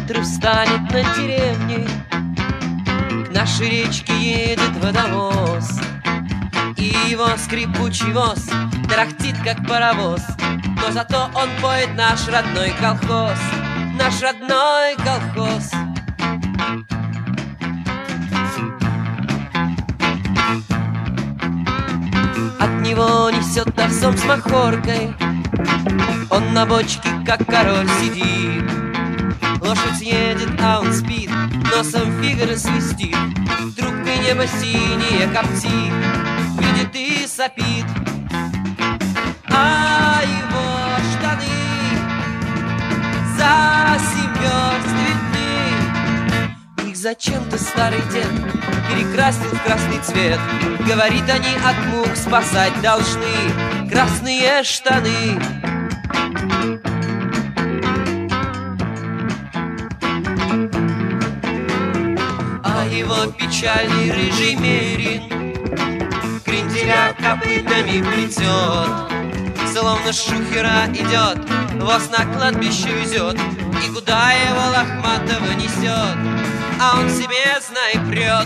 утро встанет над деревней, к нашей речке едет водовоз, и его скрипучий воз тарахтит, как паровоз. Но зато он поет наш родной колхоз, наш родной колхоз. От него несет овсом с махоркой, он на бочке, как король, сидит. Лошадь едет, а он спит, носом Фигаро свистит, трубкой небо синее коптит, видит и сопит. А его штаны за 7 верст видны. Их зачем-то старый дед перекрасил в красный цвет. Говорит, они от мух спасать должны красные штаны. А его печальный рыжий мерин кренделя копытами плетет, словно шухера идет, воз на кладбище везет, и куда его лохматого несет, а он себе, знай, прет.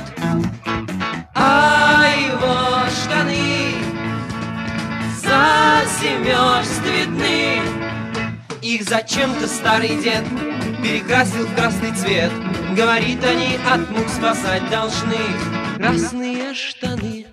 А его штаны за 7 верст видны. Их зачем-то старый дед перекрасил в красный цвет. Говорит, они от мух спасать должны красные штаны.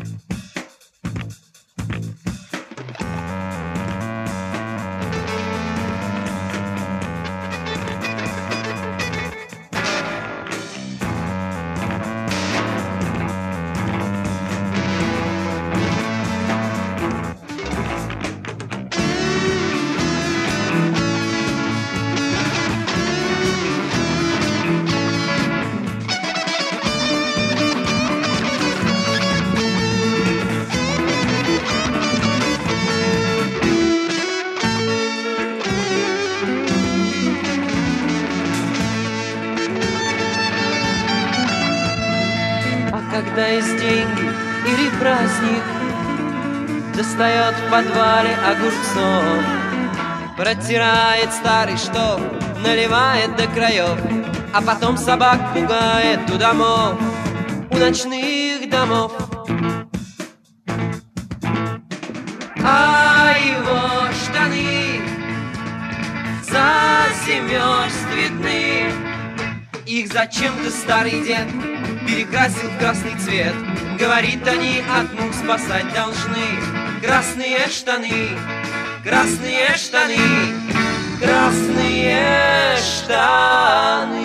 Когда есть деньги или праздник, достает в подвале огурцов, протирает старый штоф, наливает до краев, а потом собак пугает у домов, у ночных домов. А его штаны за 7 верст видны. Их зачем-то старый дед перекрасил в красный цвет. Говорит, они от мух спасать должны красные штаны, красные штаны, красные штаны.